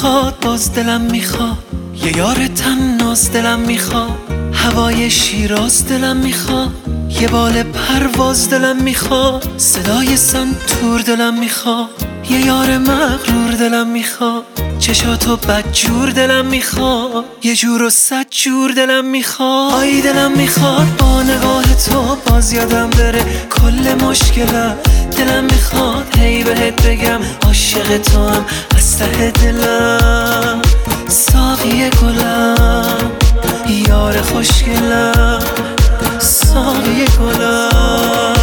میخواد باز دلم میخواد یه یار تناز دلم میخواد هوای شیراز دلم میخواد یه بال پرواز دلم میخواد صدای سنتور دلم میخواد یه یار مغرور دلم میخواد چشاتو بدجور دلم میخواد یه جور و 100 جور دلم میخواد آی دلم میخواد با نگاه تو باز یادم بره کل مشکلم دلم میخواد هی بهت بگم عاشق تو هم از ته دلم ساقی گلم یار خوشگلم ساقی گلم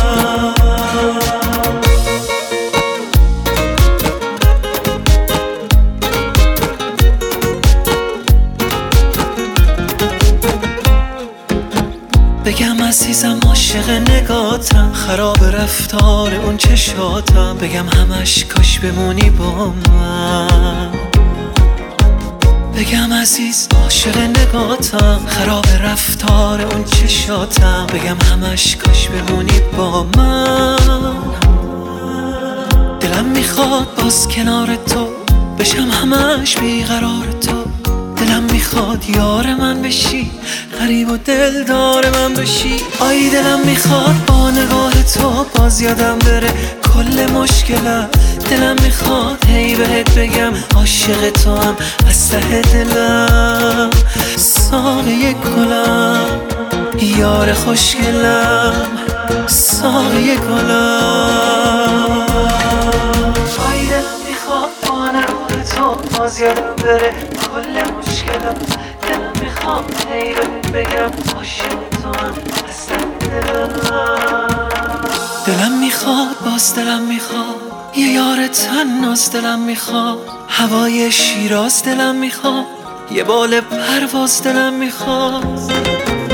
بگم عزیزم عاشق نگاتم خراب رفتار اون چشاتم بگم همش کاش بمونی با من بگم عزیز عاشق نگاتم خراب رفتار اون چشاتم بگم همش کاش بمونی با من دلم میخواد باز کنار تو بشم همش بیقرار تو دلم میخواد یار من بشی غریب و دلدار من بشی آی دلم میخواد با نگاه تو باز یادم بره کل مشکلم دلم میخواد هی بهت بگم عاشق تو هم از ته دلم ساقی گلم یار خوشگلم ساقی گلم آی دلم میخواد با نگاه تو باز یادم بره کل مشکلم دلم میخواد هی بهت بگم عاشق تو هم از ته دلم دلم میخواد باز دلم میخواد یه یار تناز دلم میخواد هوای شیراز دلم میخواد یه بال پرواز دلم میخواد